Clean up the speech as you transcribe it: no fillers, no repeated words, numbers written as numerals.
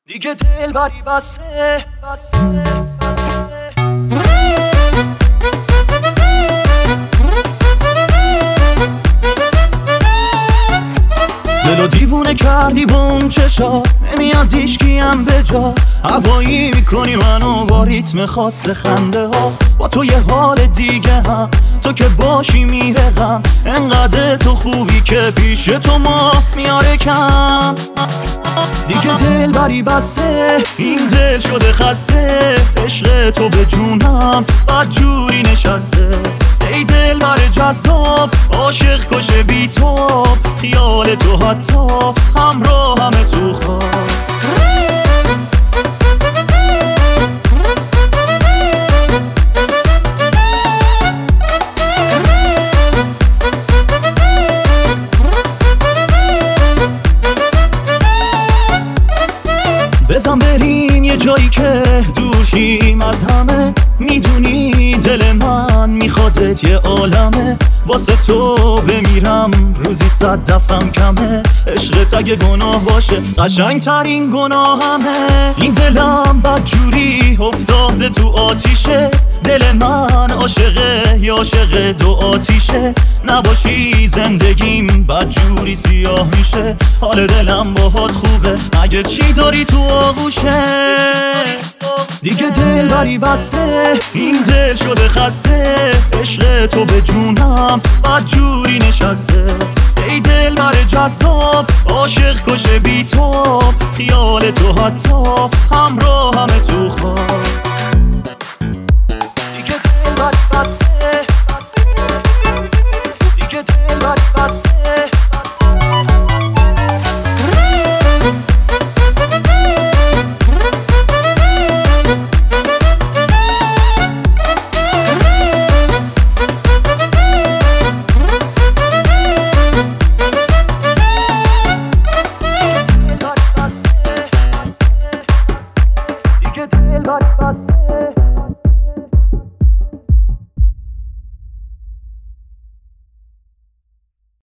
دیگه دلبری بسه دلو دیوونه کردی با اون چشا، نمیاد هیچکیم به جا. هوایی میکنی منو با ریتم خاص خنده ها. با تو یه حال دیگه هم، تو که باشی میره غم. انقدر تو خوبی که پیش تو ما میاره کم. دیگه دلبری بسه، این دل شده خسته. عشق تو به جونم بدجوری نشسته. ای دلبر جذاب، عاشق کشه بی تو. خیال تو حتی همراه همه تو خواب. بزن بریم یه جایی که دور شیم از همه. میدونی دل من میخوادت یه عالمه. واسه تو بمیرم روزی 100 دفعم کمه. عشقت اگه گناه باشه قشنگ ترین گناهمه. این دلم بدجوری افتاده تو آتیشه. دل من عاشقه یا عاشق دو آتیشه. نباشی زندگیم بدجوری سیاه میشه. حال دلم باهات خوبه، مگه چی داری تو آغوشه؟ دیگه دلبری بسه، این دل شده خسته. عشق تو به جونم بدجوری نشسته. ای دلبر جذاب، عاشق کشه بی تو. خیال تو حتی همراه همه تو خواب.